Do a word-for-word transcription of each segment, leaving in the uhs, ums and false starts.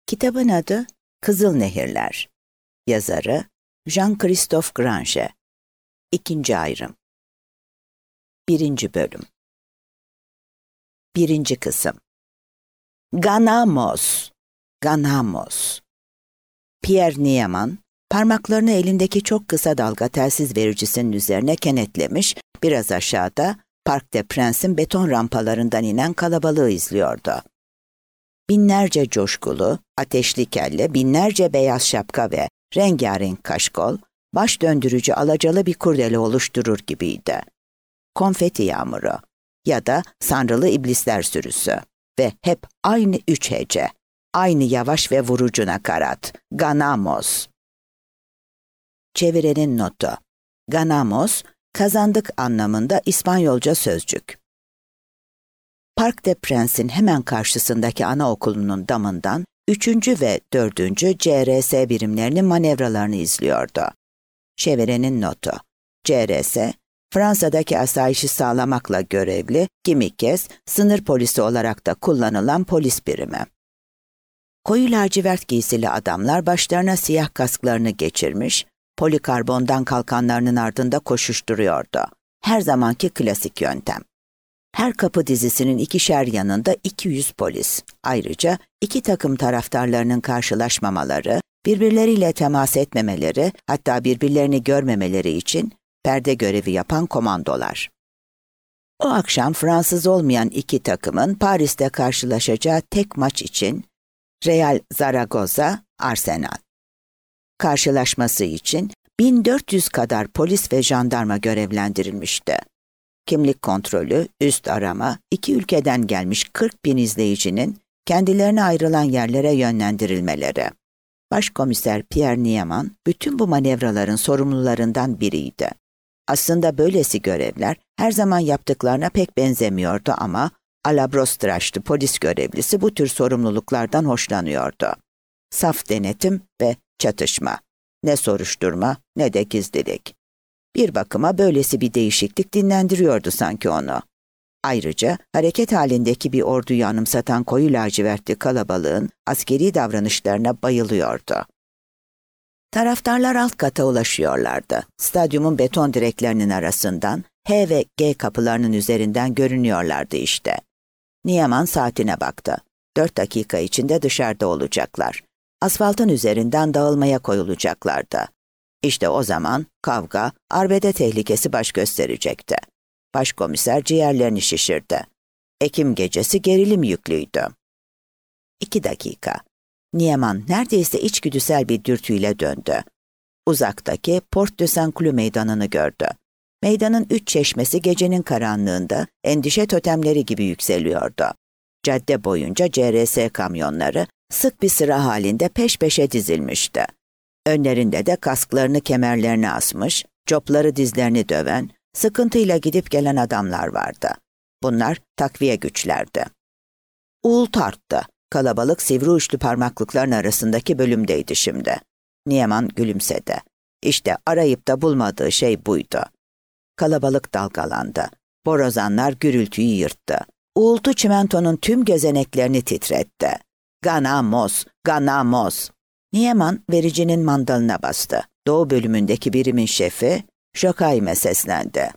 Kitabın adı Kızıl Nehirler. Yazarı Jean-Christophe Grange. İkinci ayrım. Birinci bölüm. Birinci kısım. Ganamos. Ganamos. Pierre Nieman, parmaklarını elindeki çok kısa dalga telsiz vericisinin üzerine kenetlemiş, biraz aşağıda Parc des Princes beton rampalarından inen kalabalığı izliyordu. Binlerce coşkulu, ateşli kelle, binlerce beyaz şapka ve rengarenk kaşkol, baş döndürücü alacalı bir kurdele oluşturur gibiydi. Konfeti yağmuru ya da sanrılı iblisler sürüsü ve hep aynı üç hece, aynı yavaş ve vurucu nakarat, ganamos. Çevirenin notu. Ganamos, kazandık anlamında İspanyolca sözcük. Parc des Princes hemen karşısındaki anaokulunun damından üçüncü ve dördüncü C R S birimlerinin manevralarını izliyordu. Çevirenin notu. C R S, Fransa'daki asayişi sağlamakla görevli, kimi kez sınır polisi olarak da kullanılan polis birimi. Koyu lacivert giysili adamlar başlarına siyah kasklarını geçirmiş, polikarbondan kalkanlarının ardında koşuşturuyordu. Her zamanki klasik yöntem. Her kapı dizisinin ikişer yanında iki yüz polis. Ayrıca iki takım taraftarlarının karşılaşmamaları, birbirleriyle temas etmemeleri, hatta birbirlerini görmemeleri için perde görevi yapan komandolar. O akşam Fransız olmayan iki takımın Paris'te karşılaşacağı tek maç için Real Zaragoza, Arsenal. Karşılaşması için bin dört yüz kadar polis ve jandarma görevlendirilmişti. Kimlik kontrolü, üst arama, iki ülkeden gelmiş kırk bin izleyicinin kendilerine ayrılan yerlere yönlendirilmeleri. Başkomiser Pierre Nieman, bütün bu manevraların sorumlularından biriydi. Aslında böylesi görevler her zaman yaptıklarına pek benzemiyordu ama Alabrostraş'tı polis görevlisi bu tür sorumluluklardan hoşlanıyordu. Saf denetim ve çatışma. Ne soruşturma ne de gizlilik. Bir bakıma böylesi bir değişiklik dinlendiriyordu sanki onu. Ayrıca hareket halindeki bir orduyu anımsatan koyu lacivertli kalabalığın askeri davranışlarına bayılıyordu. Taraftarlar alt kata ulaşıyorlardı. Stadyumun beton direklerinin arasından H ve G kapılarının üzerinden görünüyorlardı işte. Nieman saatine baktı. Dört dakika içinde dışarıda olacaklar. Asfaltın üzerinden dağılmaya koyulacaklardı. İşte o zaman kavga, arbede tehlikesi baş gösterecekti. Başkomiser ciğerlerini şişirdi. Ekim gecesi gerilim yüklüydü. İki dakika. Nieman neredeyse içgüdüsel bir dürtüyle döndü. Uzaktaki Porte de Saint-Cloud meydanını gördü. Meydanın üç çeşmesi gecenin karanlığında endişe totemleri gibi yükseliyordu. Cadde boyunca C R S kamyonları sık bir sıra halinde peş peşe dizilmişti. Önlerinde de kasklarını kemerlerine asmış, copları dizlerini döven, sıkıntıyla gidip gelen adamlar vardı. Bunlar takviye güçlerdi. Uğultu arttı. Kalabalık sivri uçlu parmaklıkların arasındaki bölümdeydi şimdi. Nieman gülümsedi. İşte arayıp da bulmadığı şey buydu. Kalabalık dalgalandı. Borazanlar gürültüyü yırttı. Uğultu çimentonun tüm gözeneklerini titretti. Ganamos, ganamos. Nieman vericinin mandalına bastı. Doğu bölümündeki birimin şefi Jokaim'e seslendi.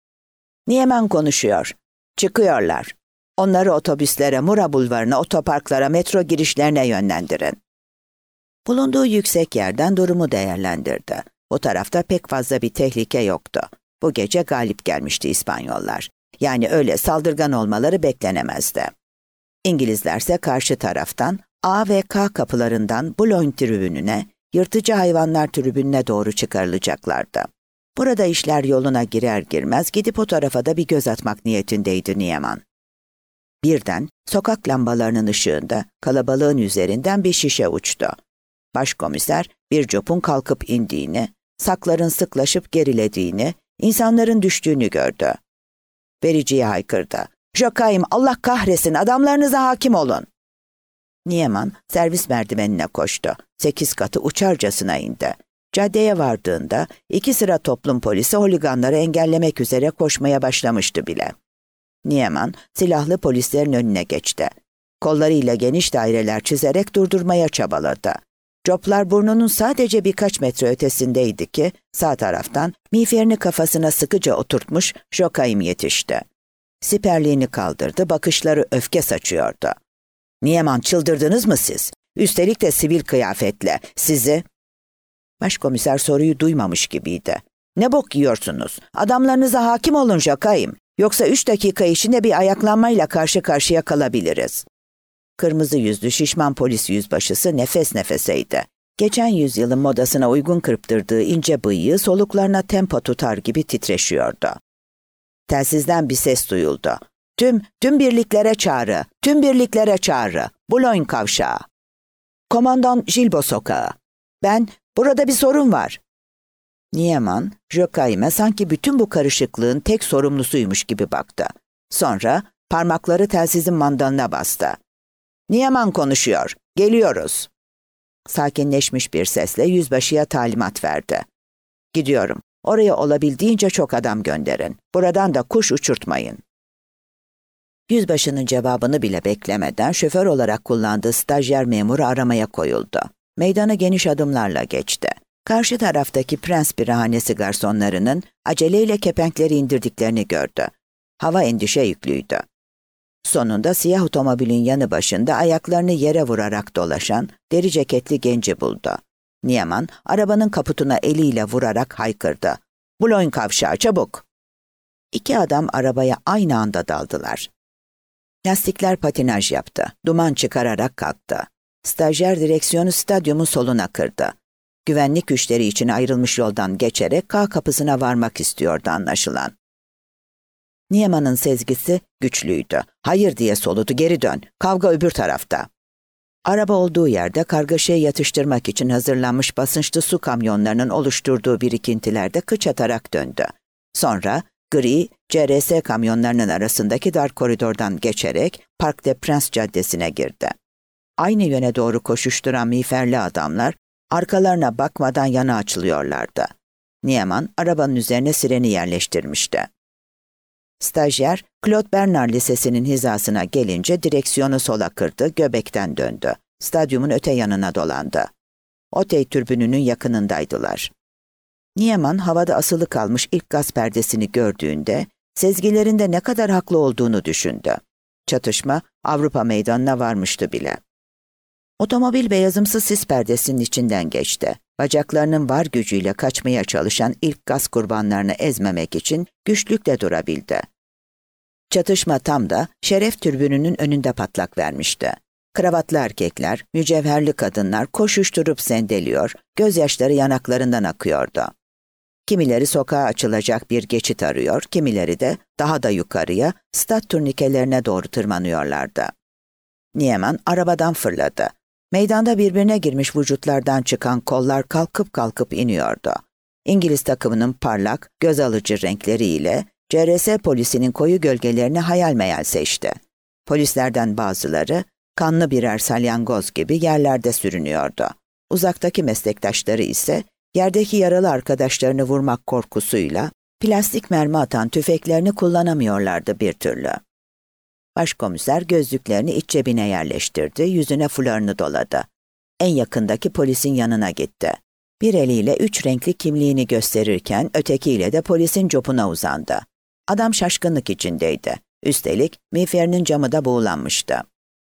Nieman konuşuyor. Çıkıyorlar. Onları otobüslere, Mura bulvarına, otoparklara, metro girişlerine yönlendirin. Bulunduğu yüksek yerden durumu değerlendirdi. O tarafta pek fazla bir tehlike yoktu. Bu gece galip gelmişti İspanyollar. Yani öyle saldırgan olmaları beklenemezdi. İngilizlerse karşı taraftan A ve K kapılarından Boulogne tribününe, yırtıcı hayvanlar tribününe doğru çıkarılacaklardı. Burada işler yoluna girer girmez gidip o tarafa da bir göz atmak niyetindeydi Nieman. Birden sokak lambalarının ışığında kalabalığın üzerinden bir şişe uçtu. Başkomiser bir copun kalkıp indiğini, sakların sıklaşıp gerilediğini, insanların düştüğünü gördü. Vericiye haykırdı. "Jokaim, Allah kahretsin, adamlarınıza hakim olun." Nieman servis merdivenine koştu. Sekiz katı uçarcasına indi. Caddeye vardığında iki sıra toplum polisi holiganları engellemek üzere koşmaya başlamıştı bile. Nieman silahlı polislerin önüne geçti. Kollarıyla geniş daireler çizerek durdurmaya çabaladı. Joblar burnunun sadece birkaç metre ötesindeydi ki sağ taraftan miğferini kafasına sıkıca oturtmuş Joachim yetişti. Siperliğini kaldırdı, bakışları öfke saçıyordu. "Niemann, çıldırdınız mı siz? Üstelik de sivil kıyafetle. Sizi..." Başkomiser soruyu duymamış gibiydi. "Ne bok yiyorsunuz? Adamlarınıza hakim olun Joachim. Yoksa üç dakika içinde bir ayaklanmayla karşı karşıya kalabiliriz." Kırmızı yüzlü şişman polis yüzbaşısı nefes nefeseydi. Geçen yüzyılın modasına uygun kırptırdığı ince bıyığı soluklarına tempo tutar gibi titreşiyordu. Telsizden bir ses duyuldu. Tüm, tüm birliklere çağrı, tüm birliklere çağrı. Boulogne kavşağı. Komandan Gilbo sokağı. Ben, burada bir sorun var. Niemann, Joachim'e sanki bütün bu karışıklığın tek sorumlusuymuş gibi baktı. Sonra parmakları telsizin mandalına bastı. Niemann konuşuyor, geliyoruz. Sakinleşmiş bir sesle yüzbaşıya talimat verdi. Gidiyorum. Oraya olabildiğince çok adam gönderin. Buradan da kuş uçurtmayın. Yüzbaşının cevabını bile beklemeden şoför olarak kullandığı stajyer memuru aramaya koyuldu. Meydana geniş adımlarla geçti. Karşı taraftaki Prens birahanesi garsonlarının aceleyle kepenkleri indirdiklerini gördü. Hava endişe yüklüydü. Sonunda siyah otomobilin yanı başında ayaklarını yere vurarak dolaşan deri ceketli genci buldu. Niemann arabanın kaputuna eliyle vurarak haykırdı. "Boulogne kavşağı, çabuk!" İki adam arabaya aynı anda daldılar. Lastikler patinaj yaptı. Duman çıkararak kalktı. Stajyer direksiyonu stadyumun soluna kırdı. Güvenlik güçleri için ayrılmış yoldan geçerek K kapısına varmak istiyordu anlaşılan. Niemann'ın sezgisi güçlüydü. "Hayır" diye soludu. "Geri dön. Kavga öbür tarafta." Araba olduğu yerde kargaşayı yatıştırmak için hazırlanmış basınçlı su kamyonlarının oluşturduğu birikintilerde kıç atarak döndü. Sonra gri C R S kamyonlarının arasındaki dar koridordan geçerek Parc des Princes caddesine girdi. Aynı yöne doğru koşuşturan miğferli adamlar arkalarına bakmadan yana açılıyorlardı. Niemann arabanın üzerine sireni yerleştirmişti. Stajyer, Claude Bernard Lisesi'nin hizasına gelince direksiyonu sola kırdı, göbekten döndü. Stadyumun öte yanına dolandı. Otey türbününün yakınındaydılar. Niemann havada asılı kalmış ilk gaz perdesini gördüğünde, sezgilerinde ne kadar haklı olduğunu düşündü. Çatışma Avrupa meydanına varmıştı bile. Otomobil beyazımsı sis perdesinin içinden geçti. Bacaklarının var gücüyle kaçmaya çalışan ilk gaz kurbanlarını ezmemek için güçlükle durabildi. Çatışma tam da şeref türbününün önünde patlak vermişti. Kravatlı erkekler, mücevherli kadınlar koşuşturup sendeliyor, gözyaşları yanaklarından akıyordu. Kimileri sokağa açılacak bir geçit arıyor, kimileri de daha da yukarıya, stat turnikelerine doğru tırmanıyorlardı. Niemann arabadan fırladı. Meydanda birbirine girmiş vücutlardan çıkan kollar kalkıp kalkıp iniyordu. İngiliz takımının parlak, göz alıcı renkleriyle C R S polisinin koyu gölgelerini hayal meyal seçti. Polislerden bazıları kanlı birer salyangoz gibi yerlerde sürünüyordu. Uzaktaki meslektaşları ise yerdeki yaralı arkadaşlarını vurmak korkusuyla plastik mermi atan tüfeklerini kullanamıyorlardı bir türlü. Başkomiser gözlüklerini iç cebine yerleştirdi, yüzüne fularını doladı. En yakındaki polisin yanına gitti. Bir eliyle üç renkli kimliğini gösterirken ötekiyle de polisin copuna uzandı. Adam şaşkınlık içindeydi. Üstelik miğferinin camı da buğulanmıştı.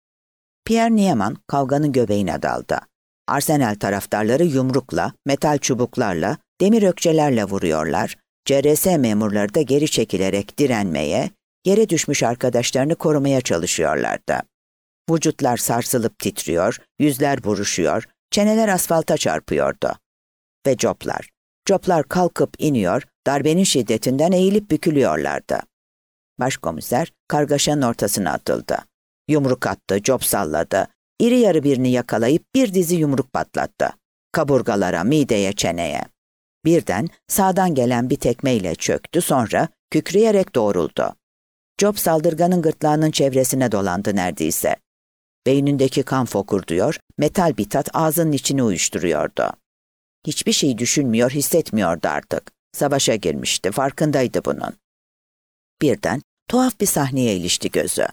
Pierre Niemann kavganın göbeğine daldı. Arsenal taraftarları yumrukla, metal çubuklarla, demir ökçelerle vuruyorlar. C R S memurları da geri çekilerek direnmeye, yere düşmüş arkadaşlarını korumaya çalışıyorlardı. Vücutlar sarsılıp titriyor, yüzler buruşuyor, çeneler asfalta çarpıyordu. Ve coplar. Coplar kalkıp iniyor, darbenin şiddetinden eğilip bükülüyorlardı. Başkomiser kargaşanın ortasına atıldı. Yumruk attı, cop salladı. İri yarı birini yakalayıp bir dizi yumruk patlattı. Kaburgalara, mideye, çeneye. Birden sağdan gelen bir tekmeyle çöktü, sonra kükreyerek doğruldu. Job saldırganın gırtlağının çevresine dolandı neredeyse. Beynindeki kan fokurduyor, metal bir tat ağzının içini uyuşturuyordu. Hiçbir şey düşünmüyor, hissetmiyordu artık. Savaşa girmişti, farkındaydı bunun. Birden tuhaf bir sahneye ilişti gözü.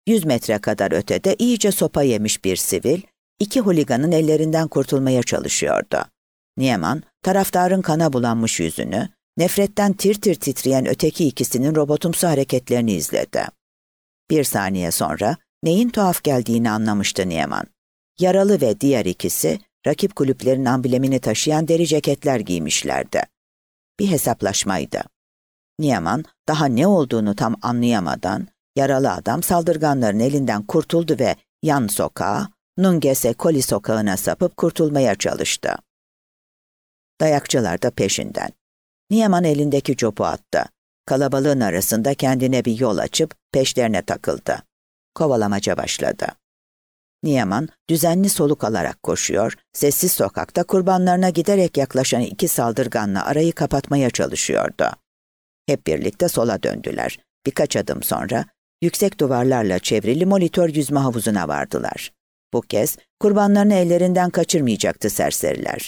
Yüz metre kadar ötede iyice sopa yemiş bir sivil, iki holiganın ellerinden kurtulmaya çalışıyordu. Niemann, taraftarın kana bulanmış yüzünü, nefretten tir tir titreyen öteki ikisinin robotumsu hareketlerini izledi. Bir saniye sonra neyin tuhaf geldiğini anlamıştı Niemann. Yaralı ve diğer ikisi, rakip kulüplerin amblemini taşıyan deri ceketler giymişlerdi. Bir hesaplaşmaydı. Niemann, daha ne olduğunu tam anlayamadan, yaralı adam saldırganların elinden kurtuldu ve yan sokağa, Nungese Koli sokağına sapıp kurtulmaya çalıştı. Dayakçılar da peşinden. Niemann elindeki copu attı. Kalabalığın arasında kendine bir yol açıp peşlerine takıldı. Kovalamaca başladı. Niemann düzenli soluk alarak koşuyor, sessiz sokakta kurbanlarına giderek yaklaşan iki saldırganla arayı kapatmaya çalışıyordu. Hep birlikte sola döndüler. Birkaç adım sonra yüksek duvarlarla çevrili monitör yüzme havuzuna vardılar. Bu kez kurbanlarını ellerinden kaçırmayacaktı serseriler.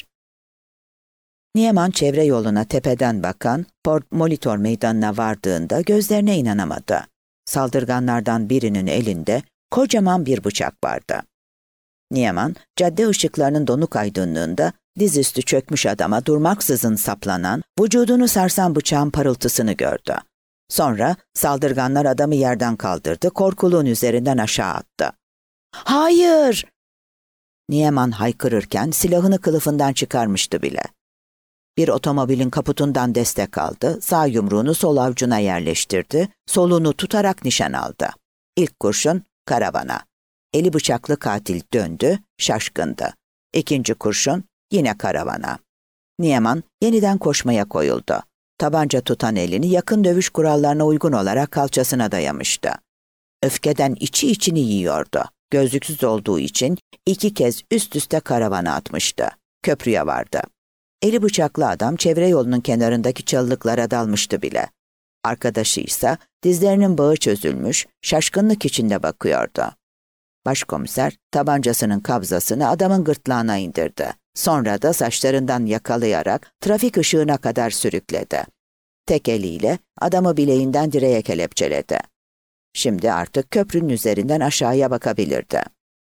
Niemann çevre yoluna tepeden bakan Port Molitor meydanına vardığında gözlerine inanamadı. Saldırganlardan birinin elinde kocaman bir bıçak vardı. Niemann, cadde ışıklarının donuk aydınlığında dizüstü çökmüş adama durmaksızın saplanan, vücudunu sarsan bıçağın parıltısını gördü. Sonra saldırganlar adamı yerden kaldırdı, korkuluğun üzerinden aşağı attı. "Hayır!" Niemann haykırırken silahını kılıfından çıkarmıştı bile. Bir otomobilin kaputundan destek aldı, sağ yumruğunu sol avucuna yerleştirdi, solunu tutarak nişan aldı. İlk kurşun karavana. Eli bıçaklı katil döndü, şaşkındı. İkinci kurşun yine karavana. Niemann yeniden koşmaya koyuldu. Tabanca tutan elini yakın dövüş kurallarına uygun olarak kalçasına dayamıştı. Öfkeden içi içini yiyordu. Gözlüksüz olduğu için iki kez üst üste karavana atmıştı. Köprüye vardı. Eli bıçaklı adam çevre yolunun kenarındaki çalılıklara dalmıştı bile. Arkadaşı ise dizlerinin bağı çözülmüş, şaşkınlık içinde bakıyordu. Başkomiser tabancasının kabzasını adamın gırtlağına indirdi. Sonra da saçlarından yakalayarak trafik ışığına kadar sürükledi. Tek eliyle adamı bileğinden direğe kelepçeledi. Şimdi artık köprünün üzerinden aşağıya bakabilirdi.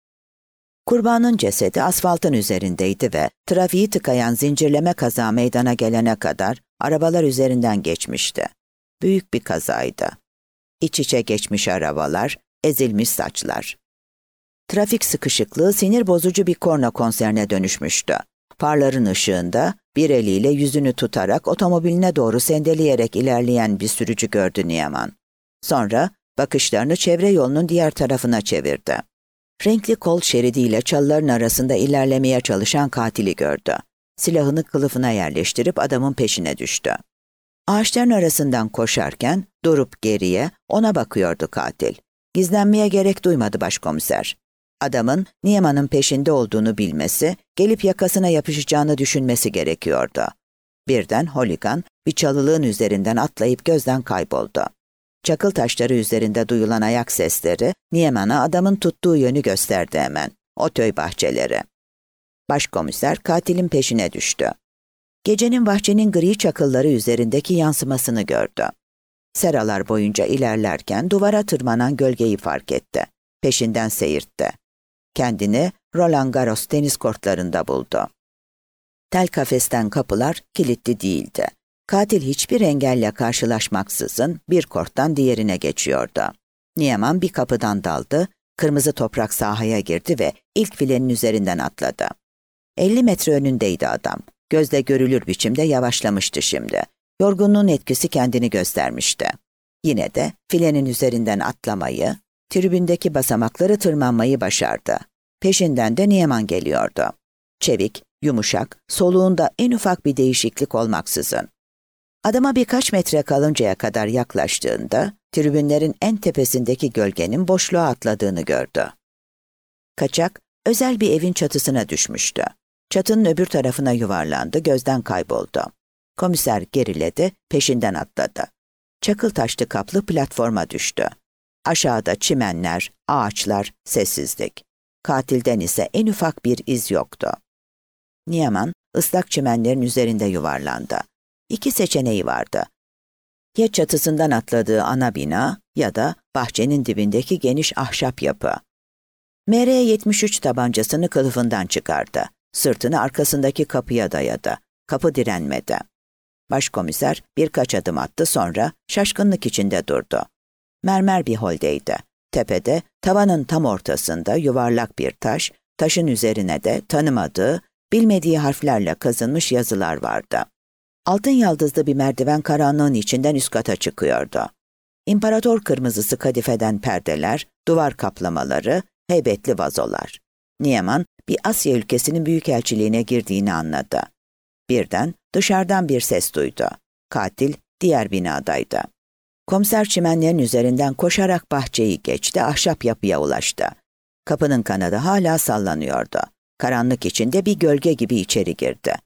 Kurbanın cesedi asfaltın üzerindeydi ve trafiği tıkayan zincirleme kaza meydana gelene kadar arabalar üzerinden geçmişti. Büyük bir kazaydı. İç içe geçmiş arabalar, ezilmiş saçlar. Trafik sıkışıklığı sinir bozucu bir korna konserine dönüşmüştü. Farların ışığında bir eliyle yüzünü tutarak otomobiline doğru sendeleyerek ilerleyen bir sürücü gördü Niemann. Sonra bakışlarını çevre yolunun diğer tarafına çevirdi. Renkli kol şeridiyle çalıların arasında ilerlemeye çalışan katili gördü. Silahını kılıfına yerleştirip adamın peşine düştü. Ağaçların arasından koşarken durup geriye ona bakıyordu katil. Gizlenmeye gerek duymadı başkomiser. Adamın Niemann'ın peşinde olduğunu bilmesi, gelip yakasına yapışacağını düşünmesi gerekiyordu. Birden holigan bir çalılığın üzerinden atlayıp gözden kayboldu. Çakıl taşları üzerinde duyulan ayak sesleri Niemann'a adamın tuttuğu yönü gösterdi hemen. Otöy bahçeleri. Başkomiser katilin peşine düştü. Gecenin bahçenin gri çakılları üzerindeki yansımasını gördü. Seralar boyunca ilerlerken duvara tırmanan gölgeyi fark etti. Peşinden seyirtti. Kendini Roland Garros tenis kortlarında buldu. Tel kafesten kapılar kilitli değildi. Katil hiçbir engelle karşılaşmaksızın bir korttan diğerine geçiyordu. Niemann bir kapıdan daldı, kırmızı toprak sahaya girdi ve ilk filenin üzerinden atladı. elli metre önündeydi adam. Gözle görülür biçimde yavaşlamıştı şimdi. Yorgunluğun etkisi kendini göstermişti. Yine de filenin üzerinden atlamayı, tribündeki basamakları tırmanmayı başardı. Peşinden de Niemann geliyordu. Çevik, yumuşak, soluğunda en ufak bir değişiklik olmaksızın. Adama birkaç metre kalıncaya kadar yaklaştığında, tribünlerin en tepesindeki gölgenin boşluğa atladığını gördü. Kaçak, özel bir evin çatısına düşmüştü. Çatının öbür tarafına yuvarlandı, gözden kayboldu. Komiser geriledi, peşinden atladı. Çakıl taşlı kaplı platforma düştü. Aşağıda çimenler, ağaçlar, sessizlik. Katilden ise en ufak bir iz yoktu. Niemann, ıslak çimenlerin üzerinde yuvarlandı. İki seçeneği vardı. Ya çatısından atladığı ana bina ya da bahçenin dibindeki geniş ahşap yapı. M R yetmiş üç tabancasını kılıfından çıkardı. Sırtını arkasındaki kapıya dayadı. Kapı direnmedi. Başkomiser birkaç adım attı, sonra şaşkınlık içinde durdu. Mermer bir holdeydi. Tepede, tavanın tam ortasında yuvarlak bir taş, taşın üzerine de tanımadığı, bilmediği harflerle kazınmış yazılar vardı. Altın yaldızlı bir merdiven karanlığın içinden üst kata çıkıyordu. İmparator kırmızısı kadifeden perdeler, duvar kaplamaları, heybetli vazolar. Niemann, bir Asya ülkesinin büyükelçiliğine girdiğini anladı. Birden dışarıdan bir ses duydu. Katil diğer binadaydı. Komiser çimenlerin üzerinden koşarak bahçeyi geçti, ahşap yapıya ulaştı. Kapının kanadı hala sallanıyordu. Karanlık içinde bir gölge gibi içeri girdi.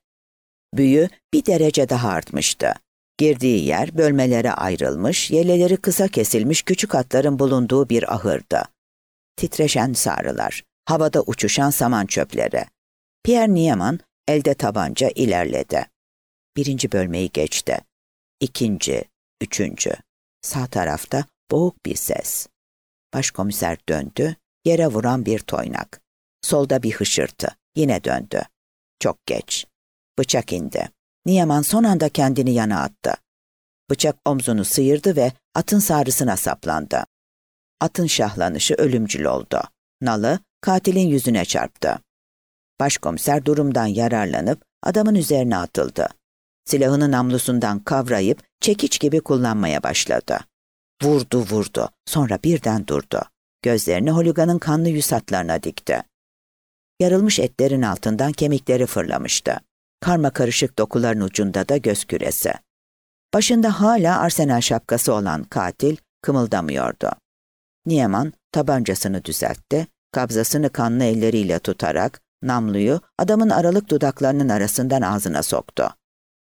Büyü bir derece daha artmıştı. Girdiği yer bölmelere ayrılmış, yeleleri kısa kesilmiş küçük atların bulunduğu bir ahırdı. Titreşen sarılar, havada uçuşan saman çöpleri. Pierre Niemann elde tabanca ilerledi. Birinci bölmeyi geçti. İkinci, üçüncü. Sağ tarafta boğuk bir ses. Başkomiser döndü, yere vuran bir toynak. Solda bir hışırtı, yine döndü. Çok geç. Bıçak indi. Niemann son anda kendini yana attı. Bıçak omzunu sıyırdı ve atın sağrısına saplandı. Atın şahlanışı ölümcül oldu. Nalı katilin yüzüne çarptı. Başkomiser durumdan yararlanıp adamın üzerine atıldı. Silahını namlusundan kavrayıp çekiç gibi kullanmaya başladı. Vurdu vurdu, sonra birden durdu. Gözlerini holiganın kanlı yüz hatlarına dikti. Yarılmış etlerin altından kemikleri fırlamıştı. Karmakarışık dokuların ucunda da göz küresi. Başında hala arsenal şapkası olan katil kımıldamıyordu. Niemann tabancasını düzeltti, kabzasını kanlı elleriyle tutarak namluyu adamın aralık dudaklarının arasından ağzına soktu.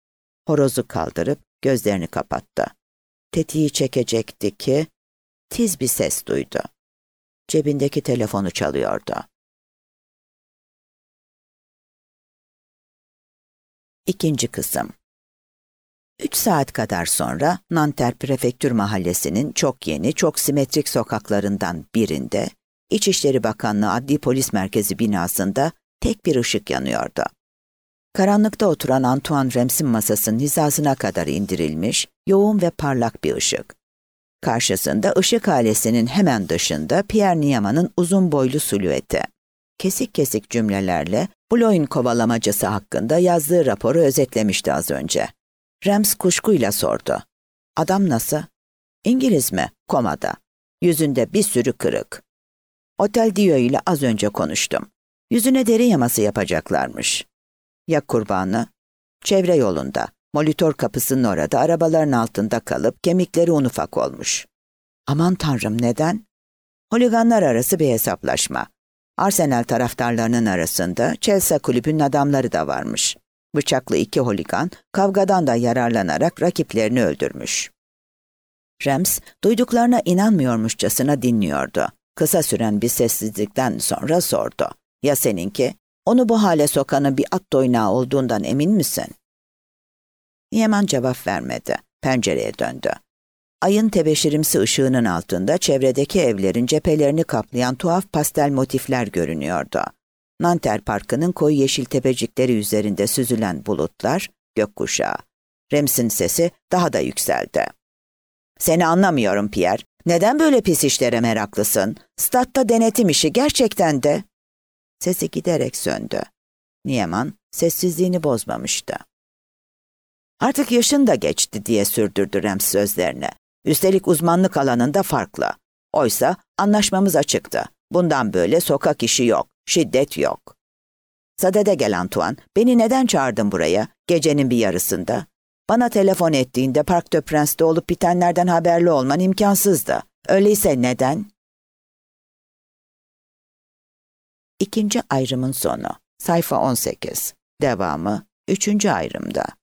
Horozu kaldırıp gözlerini kapattı. Tetiği çekecekti ki tiz bir ses duydu. Cebindeki telefonu çalıyordu. İkinci kısım. Üç saat kadar sonra Nanterre Prefektür Mahallesi'nin çok yeni, çok simetrik sokaklarından birinde, İçişleri Bakanlığı Adli Polis Merkezi binasında tek bir ışık yanıyordu. Karanlıkta oturan Antoine Rems'in masasının hizasına kadar indirilmiş, yoğun ve parlak bir ışık. Karşısında ışık halesinin hemen dışında Pierre Niemann'ın uzun boylu silüeti. Kesik kesik cümlelerle Bloy'un kovalamacası hakkında yazdığı raporu özetlemişti az önce. Rems kuşkuyla sordu. Adam nasıl? İngiliz mi? Komada. Yüzünde bir sürü kırık. Otel Dio ile az önce konuştum. Yüzüne deri yaması yapacaklarmış. Ya kurbanı? Çevre yolunda. Molitor kapısının orada arabaların altında kalıp kemikleri un ufak olmuş. Aman tanrım, neden? Holiganlar arası bir hesaplaşma. Arsenal taraftarlarının arasında Chelsea kulübünün adamları da varmış. Bıçaklı iki holigan kavgadan da yararlanarak rakiplerini öldürmüş. Rems duyduklarına inanmıyormuşçasına dinliyordu. Kısa süren bir sessizlikten sonra sordu. Ya seninki? Onu bu hale sokanın bir at doynağı olduğundan emin misin? Niemann cevap vermedi. Pencereye döndü. Ayın tebeşirimsi ışığının altında çevredeki evlerin cephelerini kaplayan tuhaf pastel motifler görünüyordu. Nanterre Parkı'nın koyu yeşil tepecikleri üzerinde süzülen bulutlar, gökkuşağı. Rems'in sesi daha da yükseldi. Seni anlamıyorum Pierre. Neden böyle pis işlere meraklısın? Statta denetim işi gerçekten de... Sesi giderek söndü. Niemann sessizliğini bozmamıştı. Artık yaşın da geçti diye sürdürdü Rems sözlerini. Üstelik uzmanlık alanında farklı. Oysa anlaşmamız açıktı. Bundan böyle sokak işi yok, şiddet yok. Sadede gel Antoine, beni neden çağırdın buraya, gecenin bir yarısında? Bana telefon ettiğinde Parc des Princes olup bitenlerden haberli olman imkansızdı. Öyleyse neden? İkinci ayrımın sonu. Sayfa on sekiz. Devamı üçüncü ayrımda.